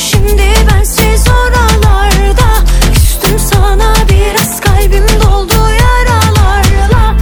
şimdi bensiz oralarda? Küstüm sana biraz, kalbim doldu yaralarla.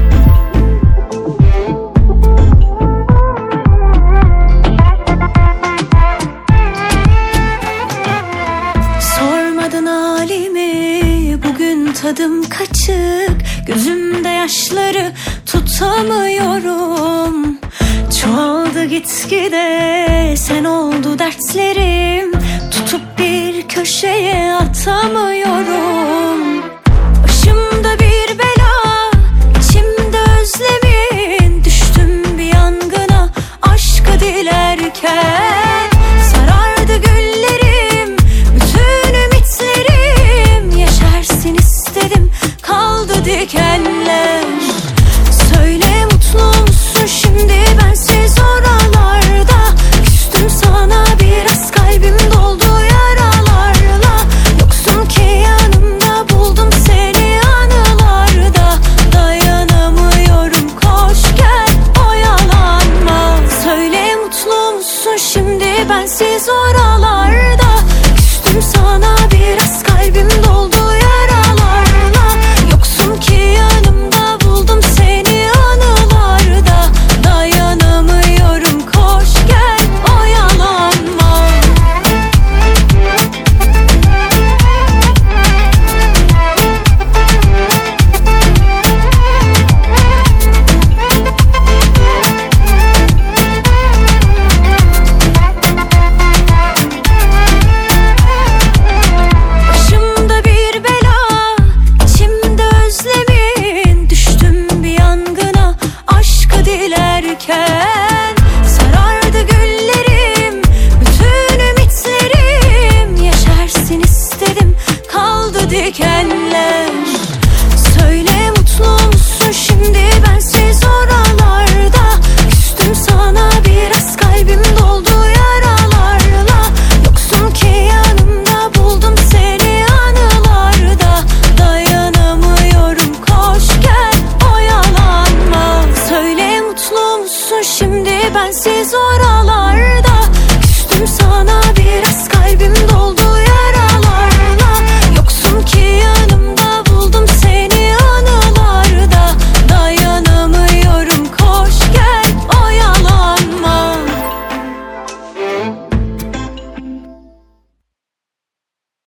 Sormadın halimi, bugün tadım kaçık. Gözümde yaşları tutamıyorum. Çoğaldı gitgide, sen oldu dertlerim. Tutup bir köşeye atamıyorum. Başımda bir bela, içimde özlemin. Düştüm bir yangına aşkı dilerken. Sarardı güllerim, bütün ümitlerim. Yeşersin istedim, kaldı dikenler. Söyle mutlu musun şimdi bensiz oralarda? Küstüm sana biraz, kalbim doldu yaralarla. Yoksun ki yanımda, buldum seni anılarda. Dayanamıyorum, koş gel oyalanma. Söyle mutlu musun şimdi bensiz